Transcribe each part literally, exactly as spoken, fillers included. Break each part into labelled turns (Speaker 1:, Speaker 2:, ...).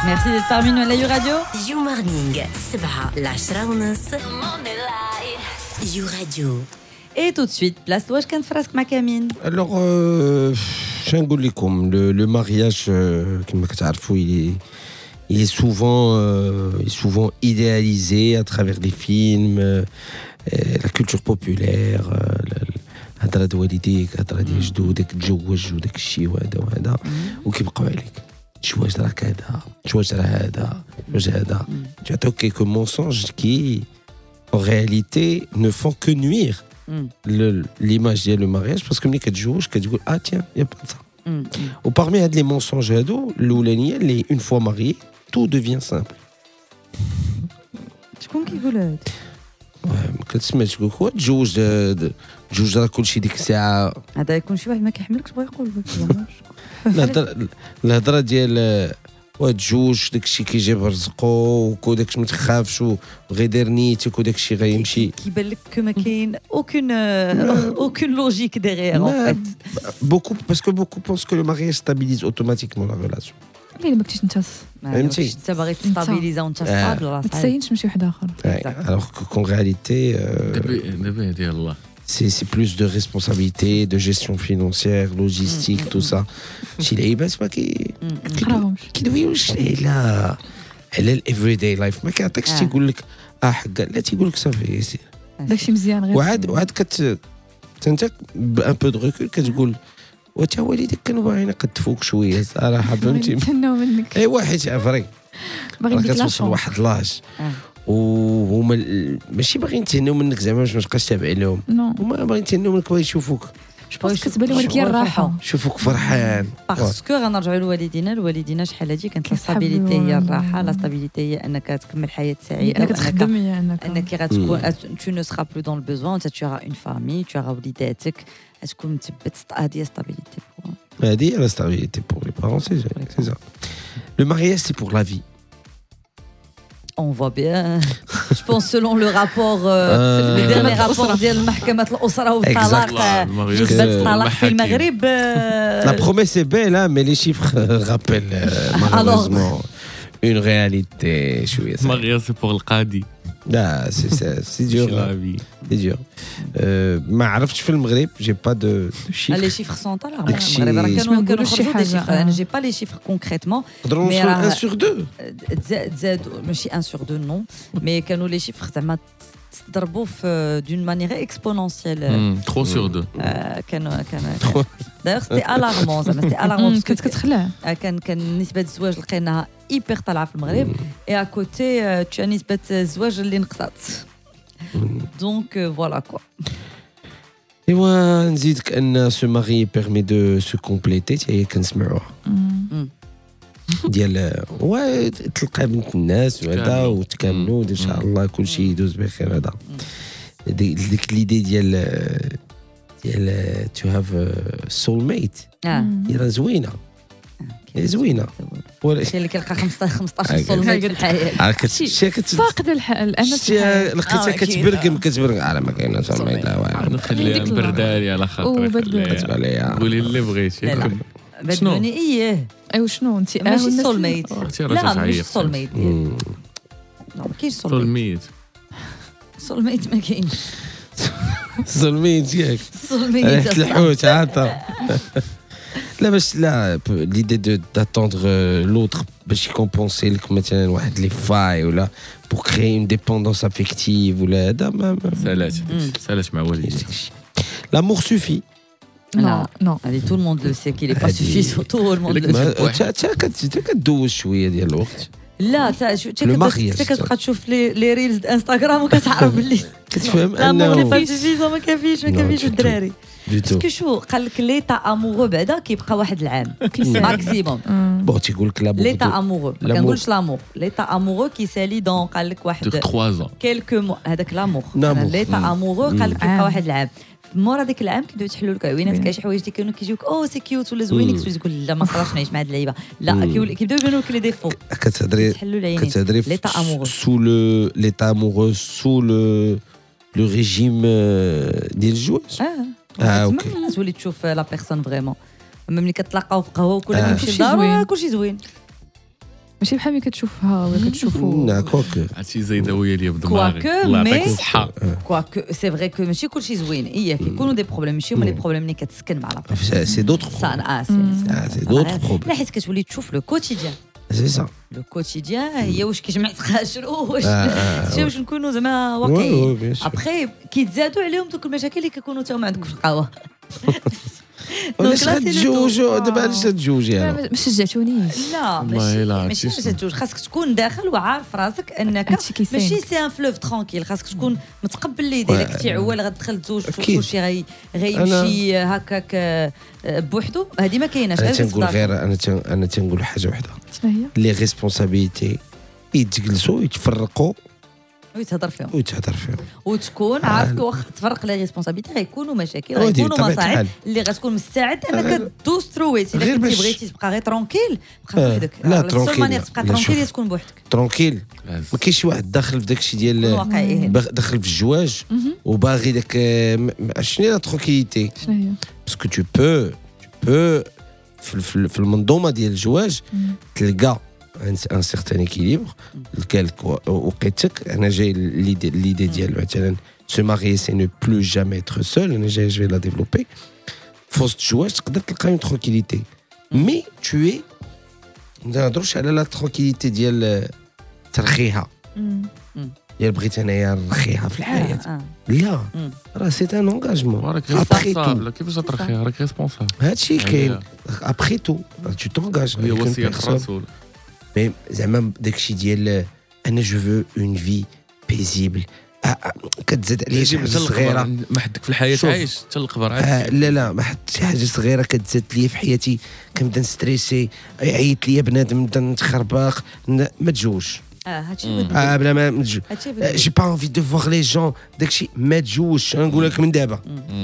Speaker 1: Merci d'être parmi nous à la You Radio.
Speaker 2: You Morning, سبعة لعشرة ونص. You Radio.
Speaker 1: Et tout de suite, place واش كان فراسك مع كمين.
Speaker 3: Alors, euh, شنقول لكم, le, le mariage, euh, كما كتعرفوا, il est, il est souvent, euh, il est souvent idéalisé à travers des films, euh, la culture populaire, هضره د والديك, هضره ديال جدودك, تزوج وداك الشيء وهذا وهذا, وكيبقاو عليك. الزواج راه كذا, الزواج راه هذا, الزواج هذا. Tu as quelques mensonges qui, en réalité, ne font que nuire le, l'image ديال le mariage, parce que ملي كتزوج كتقول ah tiens, il y a pas de ça. Ou parmi هاد les mensonges هادو, الاولانيه اللي une fois marié, tout devient simple.
Speaker 1: شكون كيقول هذا؟
Speaker 3: ما كتسمعش تقول هو تزوج تزوج راه كلشي ديك الساعه.
Speaker 1: هذا يكون شي واحد ما كيحملكش بغا يقول
Speaker 3: لك. الهضره ديال وتزوج داكشي كيجيب رزقو وداكشي ما تخافش وغير دير نيتك وداكشي غيمشي.
Speaker 1: كيبان لك كو ما كاين aucune aucune logique derrière en fait.
Speaker 3: Beaucoup parce que beaucoup pensent que le mariage stabilise automatiquement la relation.
Speaker 4: ليه ما كنتيش نتاس
Speaker 3: فهمتي
Speaker 1: انت باغي تستابيليزا وانت ستابل راه
Speaker 4: ما تسينش مشي واحد اخر.
Speaker 3: alors qu'en réalité
Speaker 5: دابا ديال الله
Speaker 3: c'est c'est plus de responsabilité, de gestion financière, logistique, tout ça. شي لعيبات ما كي كيدويوش على على الافريداي لايف, ما كيعطيكش تيقول لك اه حق, لا تيقول لك صافي
Speaker 4: داكشي مزيان غير.
Speaker 3: وعاد وعاد كت انت بان بو دو ريكول كتقول وتا والديك كانوا باغيين يقدفوك شويه صراحه, فهمتي؟
Speaker 4: نتسناو منك.
Speaker 3: اي واحد فري
Speaker 4: باغي ديك
Speaker 3: كتوصل لواحد لاج وهما ماشي باغيين يتهناو منك زعما باش ما تبقاش تابع لهم, هما باغيين يتهناو منك, باغي يشوفوك
Speaker 4: باش كتبان لهم هي الراحه,
Speaker 3: شوفوك فرحان.
Speaker 1: باسكو غنرجعوا لوالدينا, الوالدينا شحال هادي كانت لا ستابيليتي هي الراحه, لا ستابيليتي هي انك تكمل حياه سعيده,
Speaker 4: انك تخدم, انك
Speaker 1: انك غتكون tu ne seras plus dans le besoin, tu auras une famille, tu auras وليداتك, تكون مثبت. هذه ستابيليتي
Speaker 3: هذه لا ستابيليتي pour les parents, c'est c'est ça. Le mariage c'est pour la vie.
Speaker 1: On voit bien. Je pense selon le rapport, euh, le dernier rapport ديال محكمة الأسرة والطلاق نسبة الطلاق في المغرب.
Speaker 3: La promesse est belle, hein, mais les chiffres rappellent euh, malheureusement une réalité.
Speaker 5: mariage c'est pour القاضي.
Speaker 3: لا c'est c'est c'est dur, c'est dur. ما عرفتش في المغرب, j'ai pas de chiffres.
Speaker 1: Les chiffres sont à l'arbre. المغرب راه كانوا كانوا خرجوا des chiffres. أنا j'ai pas les chiffres concrètement.
Speaker 3: نقدروا نوصلوا un sur deux.
Speaker 1: زادوا ماشي un sur deux non, mais كانوا les chiffres زعما تضربوا في d'une manière exponentielle.
Speaker 5: trois sur deux.
Speaker 1: كانوا كان d'ailleurs c'était alarmant, زعما c'était alarmant parce que
Speaker 4: كتخلع.
Speaker 1: كان كان نسبة الزواج لقيناها hyper طالعة في المغرب, et à côté tu as نسبة الزواج اللي نقصت. Donc euh, voilà quoi.
Speaker 3: Et ouais, نزيدك أن se marier permet de se compléter, هي كنسمعوها. ديال وا تلقى بنت الناس وهذا وتكاملوا ان شاء الله كل شيء يدوز بخير. هذا ديك ليدي ديال ديال تو هاف سول ميت راه زوينه, هي زوينه
Speaker 1: ولكن اللي كيلقى خمسطاش سول ميت في الحياه
Speaker 3: كتشي
Speaker 4: فاقد الامل,
Speaker 3: لقيتها كتبرقم كتبرقم على ما كاينه سول ميت.
Speaker 5: نخليها مبردالي على خاطرك, قولي اللي بغيتي.
Speaker 1: بدوني ايه
Speaker 4: ايوا شنو انت
Speaker 1: ماشي سول ميت, لا ماشي سول ميت, لا ما كاينش سول ميت. سول ميت ما كاينش
Speaker 3: سول ميت ياك
Speaker 1: سول ميت
Speaker 3: ريحة الحوت عاطه. لا باش لا ليدي دو داتوندر لوتر باش يكومبونسي لك مثلا واحد لي فاي ولا بور كريي اون ديبوندونس افيكتيف ولا هذا ما
Speaker 5: سالات سالات مع والديك.
Speaker 3: لامور سوفي.
Speaker 1: Non, non. Allez, tout le monde le sait qu'il est pas suffisant. Tout le monde le sait.
Speaker 3: Tu as كدوز شويه ديال الوقت.
Speaker 1: لا تا شو انت كتبقى تشوف لي لي ريلز دانستغرام وكتعرف باللي
Speaker 3: كتفهم
Speaker 1: انه ما كيفيش ما كيفيش ما كيفيش الدراري. باسكو شو قال لك ليتا امورو بعدا كيبقى واحد العام ماكسيموم.
Speaker 3: بون تيقول لك لامور
Speaker 1: ليتا امورو ما كنقولش لامور, ليتا امورو كيسالي دون قال لك واحد
Speaker 5: ثلاثة
Speaker 1: كيلكو مو هذاك لامور. ليتا امورو قال لك كيبقى واحد العام, مورا ديك العام كيبداو يتحلوا لك عوينات, كاين شي حوايج اللي كانوا كيجيوك او سي كيوت ولا زوينين, كتقول لا ما نقدرش نعيش مع هاد اللعيبه, لا كيبداو يبانوا لك لي ديفو.
Speaker 3: كتهضري كتهضري
Speaker 1: ليتا امورو
Speaker 3: سو لو ليتا امورو سو لو لو ريجيم ديال الزواج.
Speaker 1: اه اوكي تولي تشوف لا بيرسون فريمون, ملي كتلاقاو في قهوه وكل ما يمشي لدارو كلشي زوين.
Speaker 4: ماشي بحال ملي كتشوفها ولا كتشوفوا
Speaker 3: لا كوك
Speaker 5: عرفتي زايدويه ليا بدماغي
Speaker 1: كواكو
Speaker 5: الله يعطيك
Speaker 1: مي
Speaker 5: الصحه
Speaker 1: كواكو سي فري كو ماشي كلشي زوين ايه كيكونوا دي بروبليم ماشي هما لي بروبليم اللي كتسكن مع لا
Speaker 3: سي دوطخ
Speaker 1: اه
Speaker 3: سي دوطخ بروبليم
Speaker 1: لا حيت كتولي تشوف لو كوتيديان
Speaker 3: سي سا
Speaker 1: لو كوتيديان هي واش كيجمع تخاشرو واش واش نكونوا زعما واقعيين ابخي كيتزادوا عليهم دوك المشاكل اللي كيكونوا تا هما عندك في القهوه
Speaker 3: علاش غتجوجوا دابا علاش تجوجي
Speaker 4: ما شجعتونيش
Speaker 1: لا ماشي ماشي باش تجوج خاصك تكون داخل وعارف راسك انك ماشي سي ان فلوف ترونكيل خاصك تكون متقبل اللي يدير لك تي عوال غتدخل تزوج كلشي غي غيمشي هكاك بوحدو هذه ما كايناش
Speaker 3: انا تنقول غير انا انا تنقول حاجه واحده
Speaker 4: شنو هي
Speaker 3: لي ريسبونسابيلتي يتجلسوا يتفرقوا
Speaker 1: ويتهضر فيهم
Speaker 3: ويتهضر فيهم
Speaker 1: وتكون عارف واخا تفرق لي ريسبونسابيلتي غيكونوا مشاكل غيكونوا مصاعب اللي غتكون مستعد انك دوز ثرويت الا كنتي بغيتي تبقى غير ترونكيل بقى بوحدك
Speaker 3: لا ترونكيل
Speaker 1: مانيير تبقى ترونكيل تكون بوحدك
Speaker 3: ترونكيل ما كاينش شي واحد داخل في داكشي ديال داخل في الزواج وباغي داك شنو هي لا ترونكيليتي
Speaker 4: شنو هي
Speaker 3: باسكو تو بو تو بو في المنظومه ديال الزواج تلقى ان سيغتان اكيليبر لكالك وقيتك انا جاي ليدي ديال مثلا سو ماريي سي نو بلو جامي اتر سول انا جاي جو لا ديفلوبي في وسط الزواج تقدر تلقى اون ترونكيليتي مي تو اي ما نهضروش على لا ترونكيليتي ديال ترخيها ديال بغيت انايا نرخيها في الحياه لا راه سي ان انغاجمون
Speaker 5: راك ريسبونسابل كيفاش ترخيها راك ريسبونسابل
Speaker 3: هادشي كاين ابخي تو تو تونغاج
Speaker 5: هي وصيه الرسول
Speaker 3: مي زعما داكشي ديال انا جو فو اون في بيزيبل كتزاد عليه شي حاجه صغيره
Speaker 5: ما حدك في الحياه عايش حتى القبر
Speaker 3: عايش لا لا ما حد شي حاجه صغيره كتزاد ليا في حياتي كنبدا نستريسي يعيط ليا بنادم نبدا نتخربق ما تجوج
Speaker 1: اه هادشي
Speaker 3: اه بلا ما تجوج جي با انفي دو فوار لي جون داكشي ما تجوجش نقول لك من دابا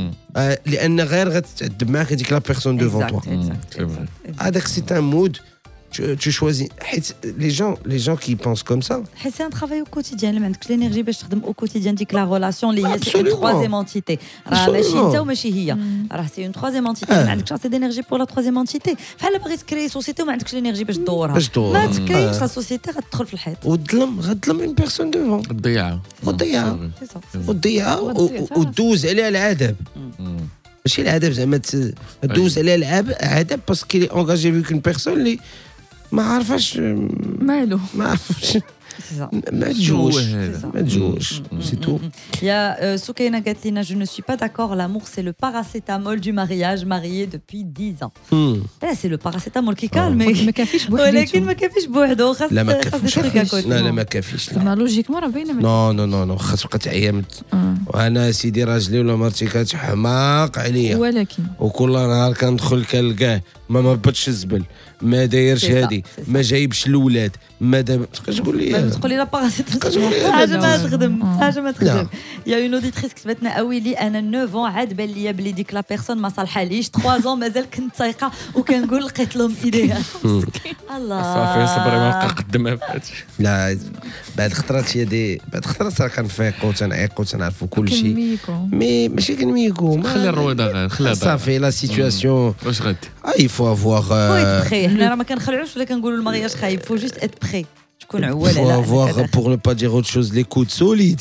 Speaker 3: لان غير غتعذب معاك هذيك لا بيرسون دوفون توا هذاك سي ان مود tu choisis les gens les gens qui pensent comme ça
Speaker 1: c'est un travail au quotidien ما عندكش l'énergie باش تخدم au quotidien ديك la relation اللي هي c'est une troisième entité راه ماشي انت وماشي هي راه c'est une troisième entité ما عندكش assez d'énergie pour la troisième entité بحال بغيت تكري سوسيتي وما عندكش l'énergie باش تدورها ما تكريش لا سوسيتي غتدخل في الحيط
Speaker 3: وتظلم غتظلم اون بيرسون دوفون
Speaker 5: تضيعها
Speaker 3: وتضيعها وتضيعها ودوز عليها العذاب ماشي العذاب زعما دوز عليها العذاب باسكو لي انغاجي فيك اون بيرسون اللي ما عارفاش
Speaker 4: مالو
Speaker 3: ما عارفاش ما تجوش ما تجوش سي تو
Speaker 1: يا سكينه قالت لنا je ne suis pas d'accord l'amour c'est le paracétamol du mariage marié depuis dix ans لا c'est le paracétamol qui calme
Speaker 4: ما كافيش بوحدو
Speaker 1: ولكن ما كافيش بوحدو خاص
Speaker 3: لا ما كافيش لا لا ما كافيش
Speaker 4: زعما لوجيكمون راه باينه
Speaker 3: نو نو نو نو خاص تبقى تعيا وانا سيدي راجلي ولا مرتي كتحماق عليا
Speaker 4: ولكن
Speaker 3: وكل نهار كندخل كنلقاه ما مربطش الزبل ما دايرش هادي ما جايبش الاولاد ما دابا تقول لي
Speaker 1: تقول لي لا باراسيتامول حاجه ما تخدم حاجه ما تخدم يا اون اوديتريس كتبتنا اويلي انا تسعة عاد بان ليا بلي ديك لا بيرسون ما صالحاليش ثلاثة مازال كنت سايقه وكنقول لقيت لهم ايديها الله
Speaker 5: صافي صبري ما بقى قدامها فاتش
Speaker 3: لا بعد خطرات هي دي بعد خطرات راه كنفيقوا تنعيقوا تنعرفوا كل شيء مي ماشي كنميكو
Speaker 5: خلي الرويضه غير خليها
Speaker 3: صافي لا سيتوياسيون
Speaker 5: واش غادي
Speaker 3: اي فو افوار
Speaker 1: فو بخي حنا راه ما كنخلعوش ولا كنقولوا المغياج خايب فو جوست ات بخي تكون عوال على
Speaker 3: فو افوار بور نو با دير اوت شوز لي كود سوليد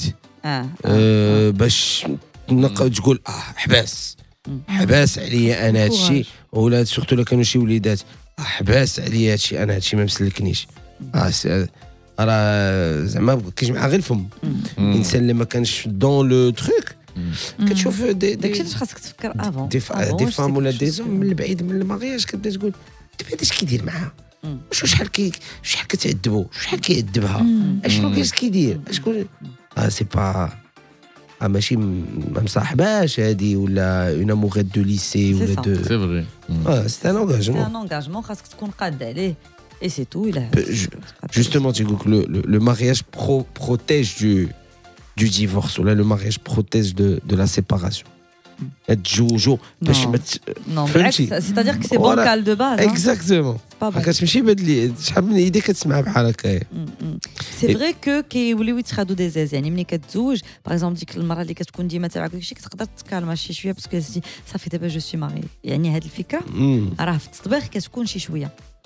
Speaker 3: اه باش تقول اه حباس حباس عليا انا هادشي ولاد سورتو لا كانوا شي وليدات حباس عليا هادشي انا هادشي ما مسلكنيش اه راه زعما كيجمع غير الفم الانسان اللي ما كانش دون لو تروك كتشوف
Speaker 1: داكشي اللي خاصك تفكر افون
Speaker 3: دي فام ولا دي زوم من البعيد من المغياج كتبدا تقول دابا اش كيدير معاها شحال كي شحال كتعذبو شحال كيعذبها اشنو كاش كيدير شكون اه سي با اه ماشي ما مصاحباش هادي ولا اون اموغيت دو ليسي ولا دو
Speaker 5: سي فري
Speaker 3: اه سي ان انغاجمون
Speaker 1: سي ان انغاجمون خاصك تكون قاد عليه et c'est tout il a
Speaker 3: justement tu dis que le, le, le mariage pro, protège du du divorce ou là le mariage protège de de la séparation تجوجو باش ما
Speaker 1: نو بالعكس c'est-à-dire que c'est bancal de base
Speaker 3: exactement كتمشي بدلي شحال من ايدي كتسمع بحال هكا
Speaker 1: سي فري كو كيوليو يتخادوا دي زاز يعني ملي كتزوج باغ اكزومبل ديك المراه اللي كتكون ديما تاعك داكشي كتقدر تكالما شي شويه باسكو صافي دابا جو سوي ماري يعني هاد الفكره راه في التطبيق كتكون شي شويه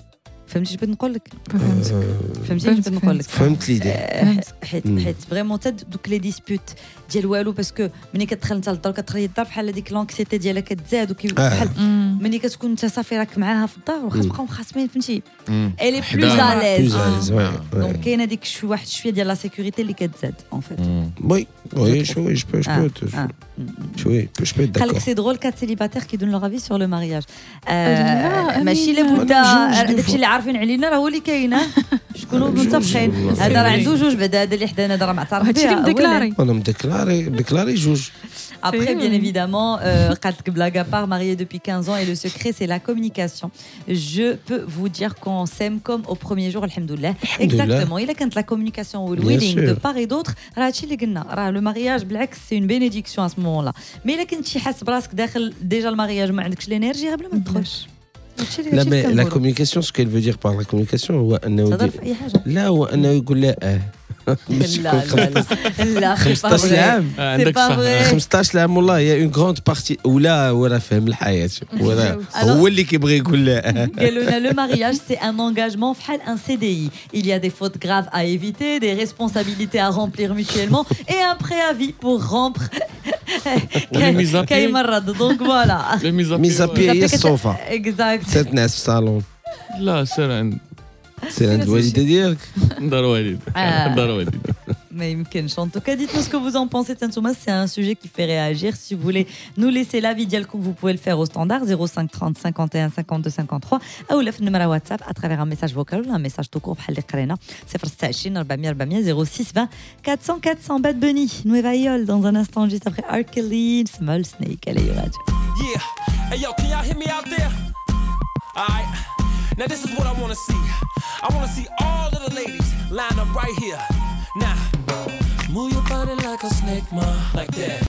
Speaker 1: فهمتي بغيت نقول لك
Speaker 4: فهمت
Speaker 1: فهمتي بغيت نقول لك
Speaker 3: فهمت ليدي
Speaker 1: حيت حيت فريمون تاد دوك لي ديسبوت ديال والو باسكو ملي كتدخل انت للدار كتخرج الدار بحال هذيك لونكسيتي ديالها كتزاد بحال ملي كتكون انت صافي راك معاها في الدار واخا تبقاو مخاصمين فهمتي الي بلوز اليز دونك كاينه ديك شي واحد شويه ديال لا سيكوريتي اللي كتزاد ان فيت
Speaker 3: وي وي شوي جو بو جو بو شوي جو بو داكور
Speaker 1: قالك سي درول كات سيليباتير كي دون لو افي سور لو مارياج ماشي لابد داكشي اللي عارفين علينا راه هو اللي كاينه شكونوا متفقين هذا راه عنده جوج بعدا هذا اللي حدانا هذا راه معترف
Speaker 4: هادشي اللي مديكلاري
Speaker 3: انا مديكلاري ديكلاري جوج.
Speaker 1: Après, bien évidemment, euh, blague à part, marié depuis quinze ans, et le secret, c'est la communication. Je peux vous dire qu'on s'aime comme au premier jour, alhamdoulilah. Exactement. Il a quand la communication ou le wedding de part et d'autre, le mariage, c'est une bénédiction à ce moment-là. Mais il a quand tu hasses brasque déjà le mariage, mais tu as l'énergie, il y a trop.
Speaker 3: لا mais la communication ce qu'elle veut dire par la communication هو انه لا هو انه يقول لا اه
Speaker 1: لا لا لا
Speaker 3: خمسطاش عام
Speaker 5: عندك صح
Speaker 3: خمسطاش عام والله هي اون غروند بارتي ولا ولا فهم الحياه ولا هو اللي كيبغي يقول لا
Speaker 1: قالوا لنا le mariage c'est un engagement بحال un C D I il y a des fautes graves à éviter des responsabilités à remplir mutuellement et un préavis pour rompre كاين مرة donc voilà
Speaker 3: mise à pied هي الصوفة
Speaker 1: exact
Speaker 3: ست ناس في الصالون
Speaker 5: لا سير عند
Speaker 3: سير عند الوالدة ديالك
Speaker 5: دار والد دار والد
Speaker 1: Mais en tout cas, dites-nous ce que vous en pensez. C'est un sujet qui fait réagir. Si vous voulez nous laisser l'avis d'Yalkou, vous pouvez le faire au standard zéro cinq trente cinquante et un cinquante-deux cinquante-trois ou le numéro WhatsApp à travers un message vocal ou un message tout court. zéro sept أربعمية أربعمية zéro six vingt quatre cents quatre cents. Bad Bunny, Nueva York dans un instant juste après Arkelin, Small Snake. Allez, radio.
Speaker 6: Yeah, hey yo, can y'all hear me out there? Alright, now this is what I wanna see. I wanna see all of the ladies line up right here. Now, move your body like a snake, ma, like that.